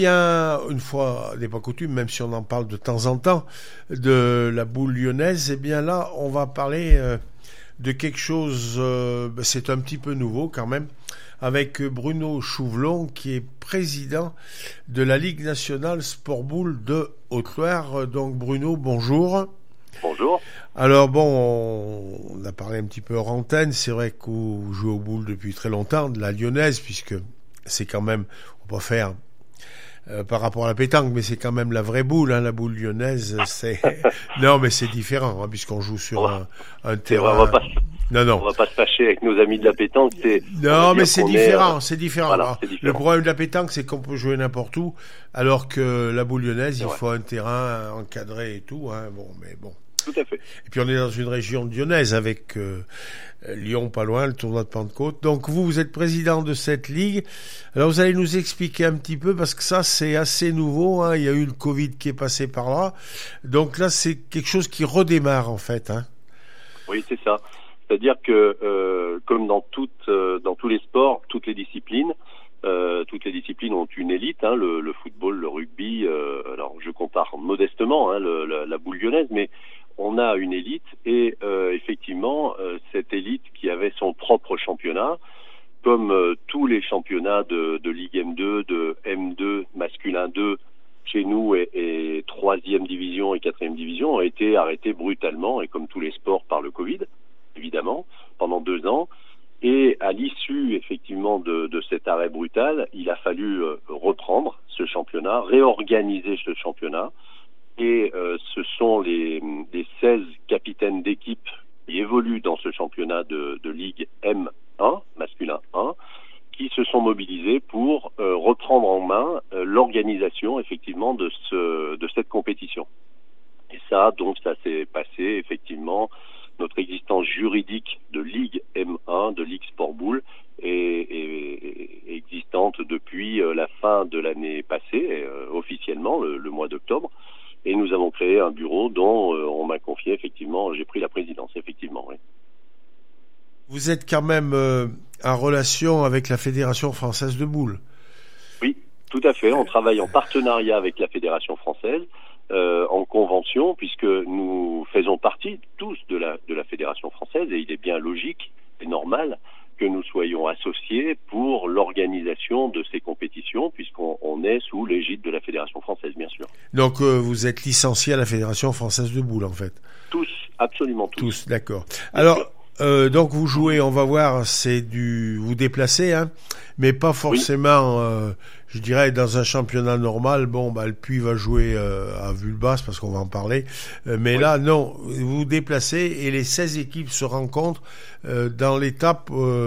Il y a une fois n'est pas coutume, même si on en parle de temps en temps, de la boule lyonnaise, et bien là, on va parler de quelque chose, c'est un petit peu nouveau quand même, avec Bruno Chouvelon, qui est président de la Ligue nationale Sport Boule de Haute-Loire. Donc Bruno, bonjour. Bonjour. Alors bon, on a parlé un petit peu hors antenne, c'est vrai que vous jouez aux boules depuis très longtemps, de la lyonnaise, puisque c'est quand même, on va faire par rapport à la pétanque, mais c'est quand même la vraie boule, hein, la boule lyonnaise, c'est... Non, mais c'est différent, hein, puisqu'on joue sur un terrain... On va pas se fâcher avec nos amis de la pétanque. Non, mais c'est différent, c'est différent. Voilà, Alors, c'est différent. le problème de la pétanque, c'est qu'on peut jouer n'importe où, alors que la boule lyonnaise, il faut un terrain encadré et tout, hein, bon, mais bon. Tout à fait. Et puis on est dans une région lyonnaise avec Lyon pas loin, le tournoi de Pentecôte. Donc vous êtes président de cette ligue. Alors vous allez nous expliquer un petit peu parce que ça c'est assez nouveau, hein. Il y a eu le Covid qui est passé par là. Donc là c'est quelque chose qui redémarre en fait, hein. Oui, c'est ça. C'est-à-dire que comme dans tous les sports, toutes les disciplines ont une élite, hein, le football, le rugby. Alors je compare modestement, hein, la boule lyonnaise, mais on a une élite et effectivement cette élite qui avait son propre championnat, comme tous les championnats de Ligue M2, de M2 masculin 2 chez nous et 3e division et 4e division ont été arrêtés brutalement, et comme tous les sports par le Covid, évidemment, pendant 2 ans. Et à l'issue, effectivement, de cet arrêt brutal, il a fallu reprendre ce championnat, réorganiser ce championnat. Et ce sont les 16 capitaines d'équipe qui évoluent dans ce championnat de Ligue M1, masculin 1, qui se sont mobilisés pour reprendre en main l'organisation, effectivement, de cette compétition. Et ça s'est passé, effectivement. Notre existence juridique de Ligue M1, de Ligue Sport Boule, est existante depuis la fin de l'année passée, officiellement, le mois d'octobre. Et nous avons créé un bureau dont on m'a confié, effectivement, j'ai pris la présidence, effectivement. Oui. Vous êtes quand même en relation avec la Fédération française de boules. Oui, tout à fait. On travaille en partenariat avec la Fédération française, en convention, puisque nous faisons partie tous de la Fédération française, et il est bien logique et normal que nous soyons associés pour l'organisation de ces compétitions, puisqu'on est sous l'égide de la Fédération française, bien sûr. Donc vous êtes licencié à la Fédération française de boules, en fait. Tous, absolument tous. Tous, d'accord. Alors, donc vous jouez, on va voir, vous déplacez, hein, mais pas forcément, je dirais, dans un championnat normal. Bon, le Puy va jouer à Vulbas, parce qu'on va en parler. Mais là, non, vous vous déplacez et les 16 équipes se rencontrent dans l'étape,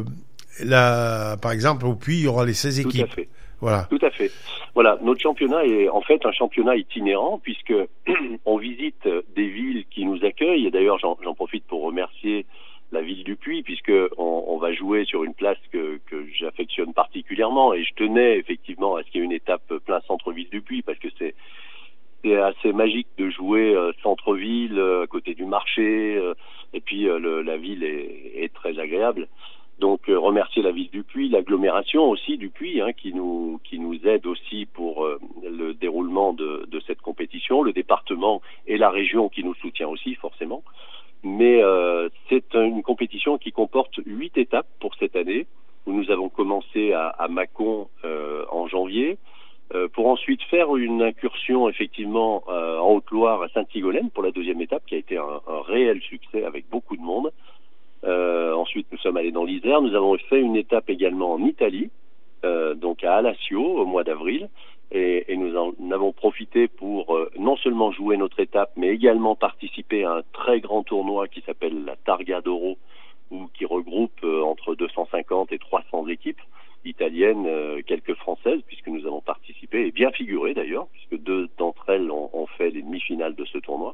par exemple, au Puy, il y aura les 16 équipes. Tout à fait. Voilà. Tout à fait. Voilà, notre championnat est en fait un championnat itinérant, puisque on visite des villes qui nous accueillent. Et d'ailleurs, j'en profite pour remercier la ville du Puy, puisque on va jouer sur une place que j'affectionne particulièrement, et je tenais effectivement à ce qu'il y ait une étape plein centre-ville du Puy, parce que c'est assez magique de jouer centre-ville, à côté du marché, et puis la ville est très agréable. Donc remercier la ville du Puy, l'agglomération aussi du Puy, hein, qui nous aide aussi pour le déroulement de cette compétition, le département et la région qui nous soutient aussi forcément. Mais c'est une compétition qui comporte 8 étapes pour cette année, où nous avons commencé à Mâcon en janvier, pour ensuite faire une incursion effectivement en Haute-Loire à Saint-Sigolène pour la 2e étape, qui a été un réel succès avec beaucoup de monde. Ensuite nous sommes allés dans l'Isère, nous avons fait une étape également en Italie, donc à Alassio au mois d'avril. Et nous en avons profité pour non seulement jouer notre étape, mais également participer à un très grand tournoi qui s'appelle la Targa d'Oro, qui regroupe entre 250 et 300 équipes italiennes, quelques françaises, puisque nous avons participé, et bien figuré d'ailleurs, puisque 2 d'entre elles ont fait les demi-finales de ce tournoi.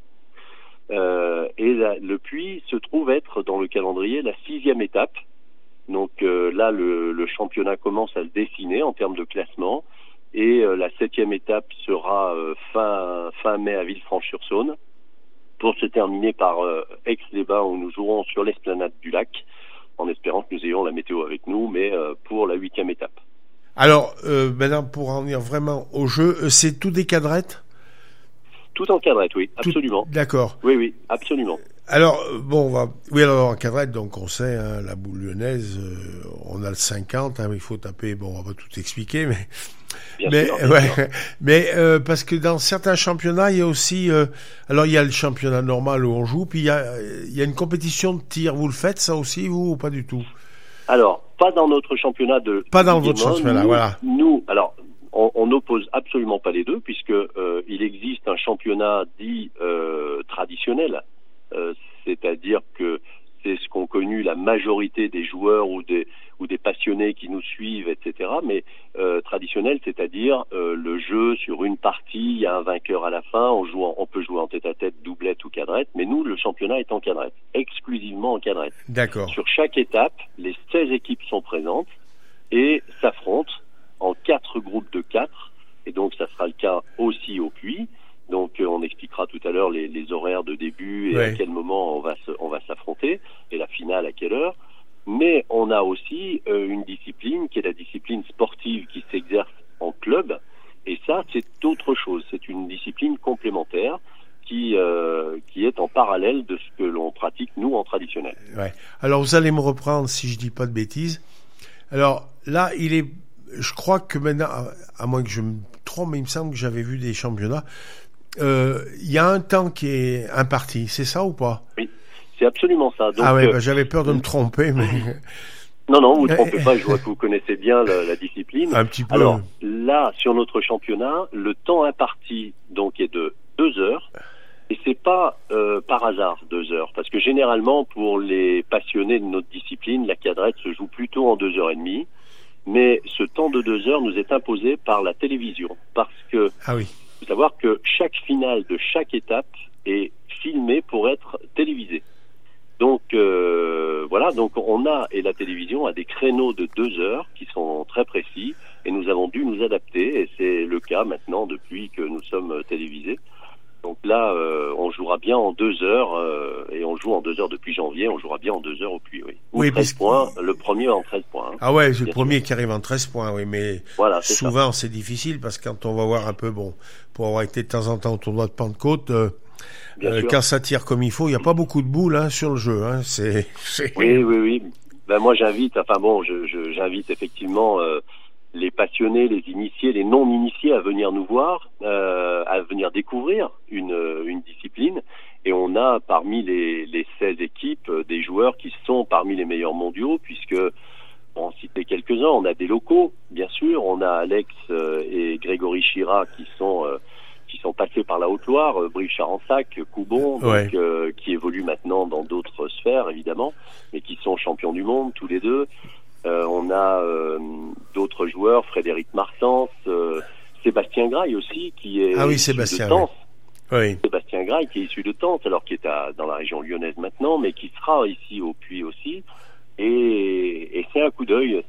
Le Puy se trouve être dans le calendrier la 6e étape. Donc là, le championnat commence à se dessiner en termes de classement. Et la 7e étape sera fin mai à Villefranche-sur-Saône, pour se terminer par Aix-les-Bains, où nous jouerons sur l'esplanade du lac, en espérant que nous ayons la météo avec nous, mais pour la 8e étape. Alors, maintenant, pour en venir vraiment au jeu, c'est tout des cadrettes? Tout en cadrette, oui, absolument. D'accord. Oui, absolument. Alors, bon, oui, alors en cadrette, donc on sait, hein, la boule lyonnaise, on a le 50, hein, il faut taper, bon, on va tout expliquer, Bien sûr. Mais parce que dans certains championnats, il y a aussi, alors il y a le championnat normal où on joue, puis il y a une compétition de tir. Vous le faites ça aussi, vous, ou pas du tout? Alors, pas dans notre championnat de. Pas dans votre championnat, voilà. Nous, alors, on n'oppose absolument pas les deux, puisque il existe un championnat dit traditionnel, c'est-à-dire que c'est ce qu'ont connu la majorité des joueurs ou des passionnés qui nous suivent, etc. Mais traditionnel, c'est-à-dire le jeu sur une partie, il y a un vainqueur à la fin, on peut jouer en tête-à-tête, doublette ou cadrette, mais nous, le championnat est en cadrette, exclusivement en cadrette. D'accord. Sur chaque étape, les 16 équipes sont présentes et s'affrontent en 4 groupes de 4, et donc ça sera le cas aussi au Puy. Donc on expliquera tout à l'heure les horaires de début et à quel moment on va s'affronter, et la finale à quelle heure. Mais on a aussi une discipline qui est la discipline sportive qui s'exerce en club, et ça c'est autre chose, c'est une discipline complémentaire qui est en parallèle de ce que l'on pratique nous en traditionnel. Ouais. Alors vous allez me reprendre si je dis pas de bêtises. Alors là, je crois que maintenant, à moins que je me trompe, mais il me semble que j'avais vu des championnats, il y a un temps qui est imparti, c'est ça ou pas? Oui, c'est absolument ça. Donc, j'avais peur de me tromper, mais... Non, vous ne trompez pas, je vois que vous connaissez bien la discipline. Un petit peu. Alors, là, sur notre championnat, le temps imparti donc est de 2 heures, et c'est pas par hasard 2 heures, parce que généralement, pour les passionnés de notre discipline, la cadrette se joue plutôt en 2h30, mais ce temps de 2 heures nous est imposé par la télévision, parce que faut savoir que chaque finale de chaque étape est filmée pour être télévisée. Donc voilà, donc et la télévision a des créneaux de 2 heures qui sont très précis, et nous avons dû nous adapter, et c'est le cas maintenant depuis que nous sommes télévisés. Donc là, on jouera bien en 2 heures, et on joue en 2 heures depuis janvier, on jouera bien en 2 heures au Puy, oui. Oui, 13 points, le premier en 13 points. Hein. Ah ouais, c'est le premier qui arrive en 13 points, oui, mais voilà, souvent c'est difficile, parce que quand on va voir un peu, pour avoir été de temps en temps au tournoi de Pentecôte, quand ça tire comme il faut, il n'y a pas beaucoup de boules sur le jeu. Hein, Oui. Ben moi j'invite effectivement les passionnés, les initiés, les non-initiés à venir nous voir, à venir découvrir une discipline. Et on a parmi les 16 équipes des joueurs qui sont parmi les meilleurs mondiaux, puisque on citait quelques-uns, on a des locaux, bien sûr, on a Alex et Grégory Chira qui sont passés par la Haute-Loire, Brive-Charensac, Coubon, qui évoluent maintenant dans d'autres sphères, évidemment, mais qui sont champions du monde, tous les deux. On a d'autres joueurs, Frédéric Marsens, Sébastien Graille aussi, qui est issu de Tence. Oui. Sébastien Graille, qui est issu de Tence, alors qui est dans la région lyonnaise maintenant, mais qui sera ici au Puy aussi. Et c'est un coup d'œil,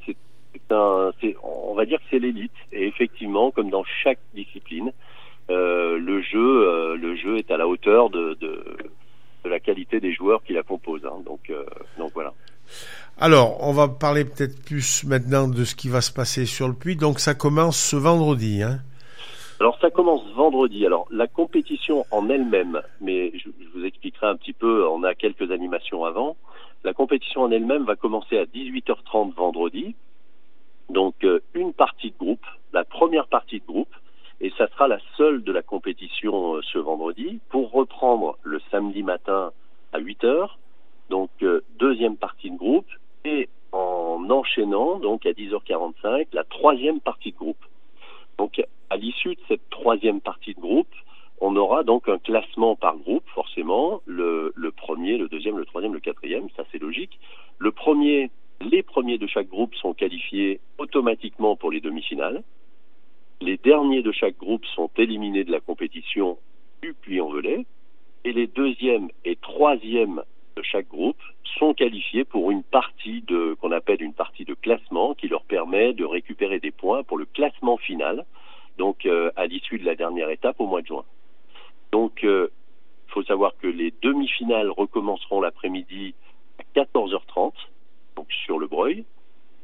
on va dire que c'est l'élite. Et effectivement, comme dans chaque discipline, le jeu est à la hauteur de la qualité des joueurs qui la composent. Hein. Donc voilà. Alors, on va parler peut-être plus maintenant de ce qui va se passer sur le Puy. Donc ça commence ce vendredi. Hein. Alors ça commence vendredi. Alors la compétition en elle-même, mais je vous expliquerai un petit peu, on a quelques animations avant. La compétition en elle-même va commencer à 18h30 vendredi. Donc une partie de groupe, la première partie de groupe, et ça sera la seule de la compétition ce vendredi, pour reprendre le samedi matin à 8h, donc deuxième partie de groupe, et en enchaînant, donc à 10h45, la troisième partie de groupe. Donc à l'issue de cette troisième partie de groupe, on aura donc un classement par groupe, forcément, le premier, le deuxième, le troisième, le quatrième, ça c'est logique. Les premiers de chaque groupe sont qualifiés automatiquement pour les demi-finales. Les derniers de chaque groupe sont éliminés de la compétition du Puy-en-Velay, et les deuxièmes et troisièmes de chaque groupe sont qualifiés pour une partie qu'on appelle une partie de classement, qui leur permet de récupérer des points pour le classement final, donc à l'issue de la dernière étape au mois de juin. Donc faut savoir que les demi-finales recommenceront l'après-midi à 14h30, donc sur le Breuil.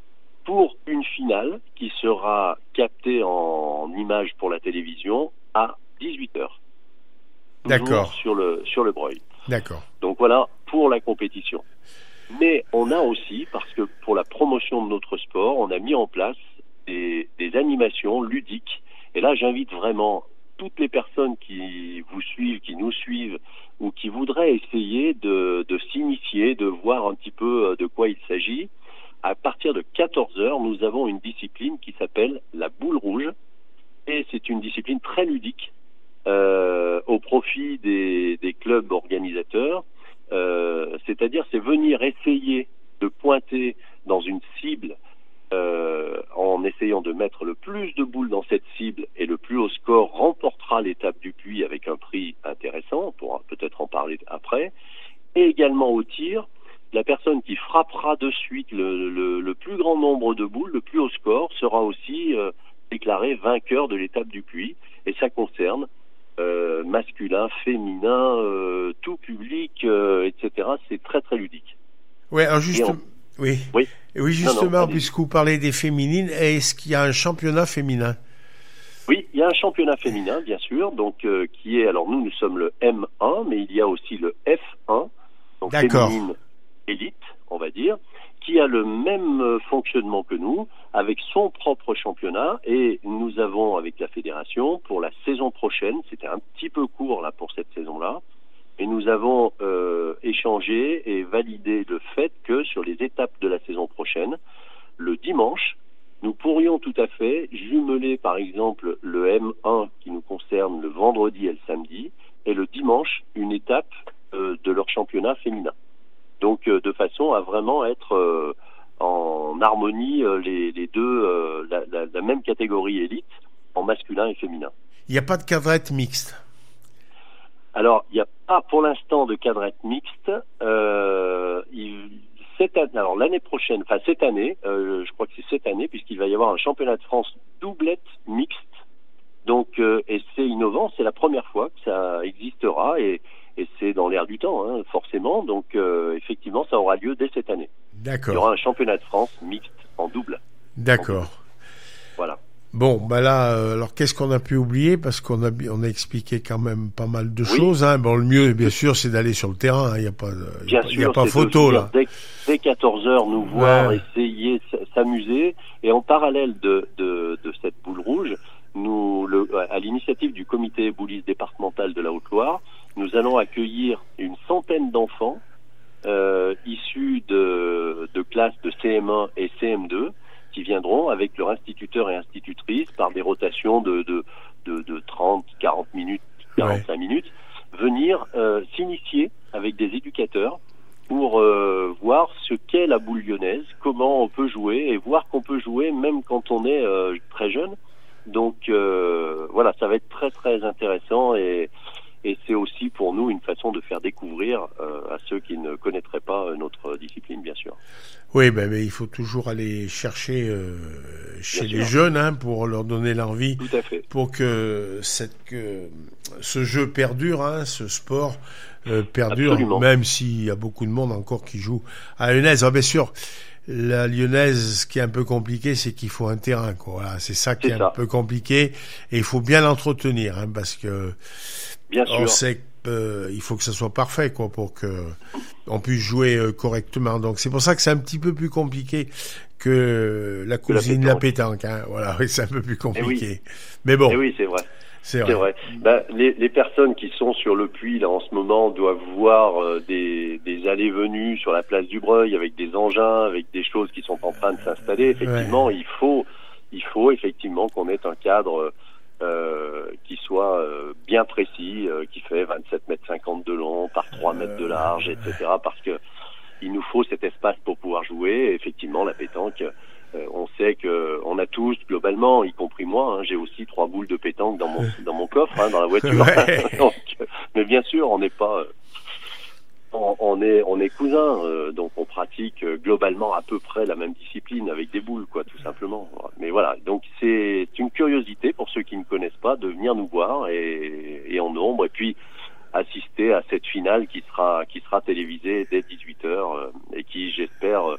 pour une finale qui sera captée en images pour la télévision à 18h. D'accord. Sur le Breuil. D'accord. Donc voilà pour la compétition. Mais on a aussi, parce que pour la promotion de notre sport, on a mis en place des animations ludiques. Et là, j'invite vraiment toutes les personnes qui vous suivent, qui nous suivent, ou qui voudraient essayer de s'initier, de voir un petit peu de quoi il s'agit. À partir de 14h, nous avons une discipline qui s'appelle la boule rouge. Et c'est une discipline très ludique. Au profit des clubs organisateurs, c'est-à-dire c'est venir essayer de pointer dans une cible en essayant de mettre le plus de boules dans cette cible et le plus haut score remportera l'étape du puits avec un prix intéressant, on pourra peut-être en parler après, et également au tir, la personne qui frappera de suite le plus grand nombre de boules, le plus haut score, sera aussi déclaré vainqueur de l'étape du puits, et ça concerne masculin, féminin, tout public, etc. C'est très très ludique. Ouais, alors oui, justement, non, puisque vous parlez des féminines, est-ce qu'il y a un championnat féminin? Oui, il y a un championnat féminin, bien sûr, donc qui est, alors nous sommes le M1, mais il y a aussi le F1, donc féminine élite, on va dire, qui a le même fonctionnement que nous, avec son propre championnat, et nous avons avec la fédération, pour la saison prochaine, c'était un petit peu court là pour cette saison-là, et nous avons échangé et validé le fait que sur les étapes de la saison prochaine, le dimanche, nous pourrions tout à fait jumeler par exemple le M1 qui nous concerne le vendredi et le samedi, et le dimanche une étape de leur championnat féminin. Donc de façon à vraiment être en harmonie les deux, la même catégorie élite en masculin et féminin. Il n'y a pas de cadrette mixte? Alors, il n'y a pas pour l'instant de cadrette mixte. Alors l'année prochaine, enfin cette année, je crois que c'est cette année, puisqu'il va y avoir un championnat de France doublette mixte. Donc, et c'est innovant, c'est la première fois que ça existera, et c'est dans l'air du temps, hein, forcément. Donc, effectivement, ça aura lieu dès cette année. D'accord. Il y aura un championnat de France mixte en double. D'accord. Voilà. Bon, ben là, alors qu'est-ce qu'on a pu oublier? Parce qu'on a expliqué quand même pas mal de choses. Hein. Bon, le mieux, bien sûr, c'est d'aller sur le terrain. Il n'y a pas photo là. Dès 14h, nous voir, essayer, s'amuser. Et en parallèle de cette boule rouge, à l'initiative du comité boulisme départemental de la Haute-Loire, nous allons accueillir une centaine d'enfants issus de classes de CM1 et CM2 qui viendront avec leur instituteur et institutrice par des rotations de 30, 40 minutes, 45 minutes, venir s'initier avec des éducateurs pour voir ce qu'est la boule lyonnaise, comment on peut jouer, et voir qu'on peut jouer même quand on est très jeune. Donc voilà, ça va être très très intéressant, et c'est aussi pour nous une façon de faire découvrir à ceux qui ne connaîtraient pas notre discipline, bien sûr. Oui, mais il faut toujours aller chercher chez les jeunes, hein, pour leur donner l'envie, tout à fait, pour que ce jeu perdure, hein, ce sport perdure. Absolument. Même s'il y a beaucoup de monde encore qui joue à la Lyonnaise. Bien sûr, la Lyonnaise, ce qui est un peu compliqué, c'est qu'il faut un terrain, quoi. Voilà, c'est ça qui est un peu compliqué, et il faut bien l'entretenir, hein, parce que bien sûr. On sait qu'il faut que ça soit parfait, quoi, pour que on puisse jouer correctement. Donc c'est pour ça que c'est un petit peu plus compliqué que la cousine, la pétanque. Hein. Voilà, c'est un peu plus compliqué. Mais bon. Oui, c'est vrai. C'est vrai. Les personnes qui sont sur le puits là en ce moment doivent voir des allées-venues sur la place du Breuil avec des engins, avec des choses qui sont en train de s'installer. Effectivement, il faut effectivement qu'on ait un cadre qui soit bien précis, qui fait 27 mètres 50 de long par 3 mètres de large, etc. Parce que il nous faut cet espace pour pouvoir jouer. Et effectivement, la pétanque, on sait que on a tous globalement, y compris moi, hein, j'ai aussi 3 boules de pétanque dans mon coffre, hein, dans la voiture. Donc, mais bien sûr, on n'est pas on est cousins, donc on pratique globalement à peu près la même discipline avec des boules, quoi, tout simplement. Mais voilà, donc c'est une curiosité pour ceux qui ne connaissent pas de venir nous voir et en nombre, et puis assister à cette finale qui sera télévisée dès 18h et qui, j'espère,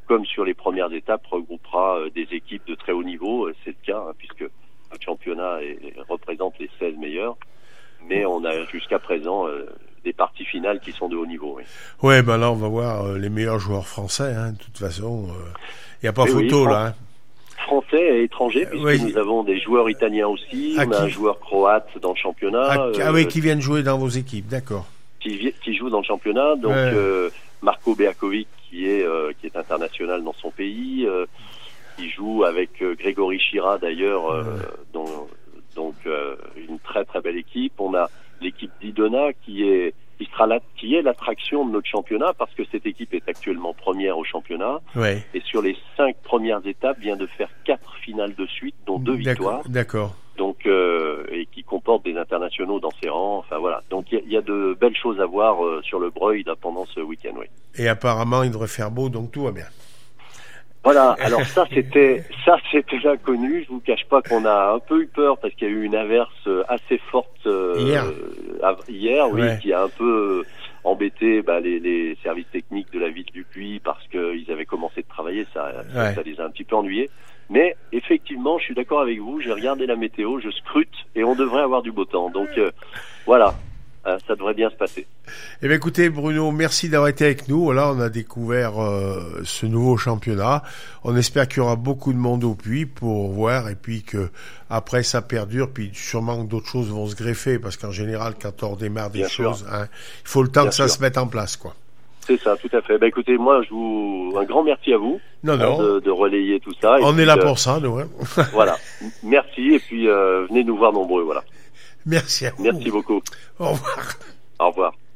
comme sur les premières étapes, regroupera des équipes de très haut niveau. C'est le cas, puisque le championnat représente les 16 meilleurs. Mais on a jusqu'à présent des parties finales qui sont de haut niveau. Oui. Ouais, ben là on va voir les meilleurs joueurs français. De toute façon, il y a pas photo là. Français et étrangers, puisque nous avons des joueurs italiens aussi. On a un joueur croate dans le championnat. Qui viennent jouer dans vos équipes, d'accord. Qui joue dans le championnat. Donc Marco Beakovic qui est international dans son pays. Qui joue avec Grégory Chira d'ailleurs, donc une très très belle équipe. On a l'équipe d'Idona qui est l'attraction de notre championnat parce que cette équipe est actuellement première au championnat et sur les 5 premières étapes vient de faire 4 finales de suite dont 2 victoires. D'accord. Donc et qui comporte des internationaux dans ses rangs. Enfin voilà. Donc il y a de belles choses à voir sur le Breuil pendant ce week-end. Oui. Et apparemment il devrait faire beau, donc tout va bien. Voilà, alors ça c'était l'inconnu. Je vous cache pas qu'on a un peu eu peur parce qu'il y a eu une averse assez forte hier, qui a un peu embêté les services techniques de la ville du Puy parce qu'ils avaient commencé de travailler, ça les a un petit peu ennuyés. Mais effectivement, je suis d'accord avec vous, j'ai regardé la météo, je scrute et on devrait avoir du beau temps. Donc voilà. Ça devrait bien se passer. Eh bien, écoutez, Bruno, merci d'avoir été avec nous. Là, on a découvert ce nouveau championnat. On espère qu'il y aura beaucoup de monde au Puy pour voir, et puis que après ça perdure, puis sûrement que d'autres choses vont se greffer, parce qu'en général, quand on redémarre des choses, il faut le temps que ça se mette en place, quoi. C'est ça, tout à fait. Écoutez, moi, un grand merci à vous de relayer tout ça. On est là pour ça, nous. Voilà. Merci, et puis venez nous voir nombreux, voilà. Merci à vous. Merci beaucoup. Au revoir. Au revoir.